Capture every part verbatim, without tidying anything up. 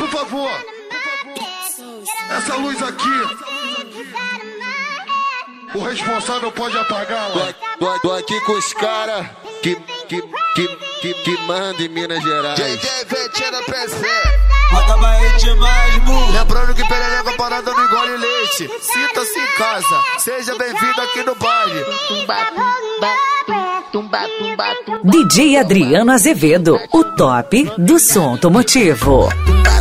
Por favor, essa luz aqui, o responsável pode apagar lá. Tô, tô, tô aqui com os caras que, que, que, que, que mandam em Minas Gerais. J J Vetina P C. Roda mais, mu. Lembrando que perereca parada não engole leite. Sinta-se em casa, seja bem-vindo aqui no baile. D J Adriano Azevedo, o top do som automotivo.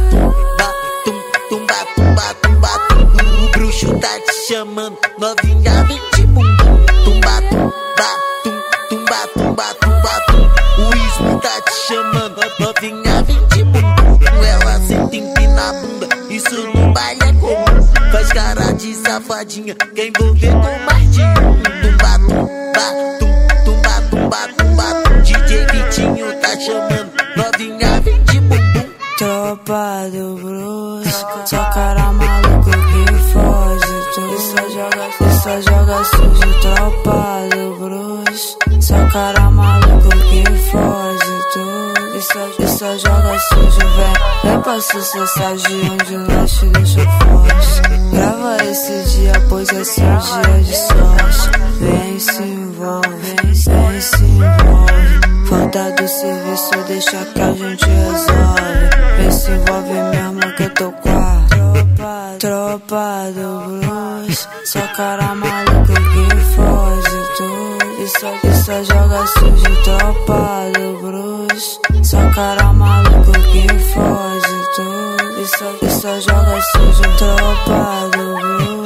O bruxo tá te chamando, novinha vem de bumbum. Tumba, tumba, tum, tumba, tumba, tumba, tum. O Ismo tá te chamando, novinha vem de bumbum. Ela senta empina a bunda, isso no baile é comum. Faz cara de safadinha, quer envolver com mais de um. Tumba, tumba, tum, tumba, tumba, tumba, tum. D J Vitinho tá chamando, novinha vem de bumbum. Tropa do bruxo, só cara maluco que foge. Tu só joga, tu só joga sujo. Tropa do bruxo, só cara maluco que foge. Tu só, tu só joga sujo. Vem, vem pra sucessar de onde nós te deixou forte. Grava esse dia, pois é seu dia de sorte. Vem se envolve, vem, vem se envolve. Falta do serviço, deixa que a gente resolve. Vem se envolve mesmo que eu tô com a tropa, tropa do bruxo. Só cara maluco que foge. Tu e só, e só joga sujo. Tropa do bruxo. Só cara maluco que foge. Tu e só, e só joga sujo. Tropa do bruxo.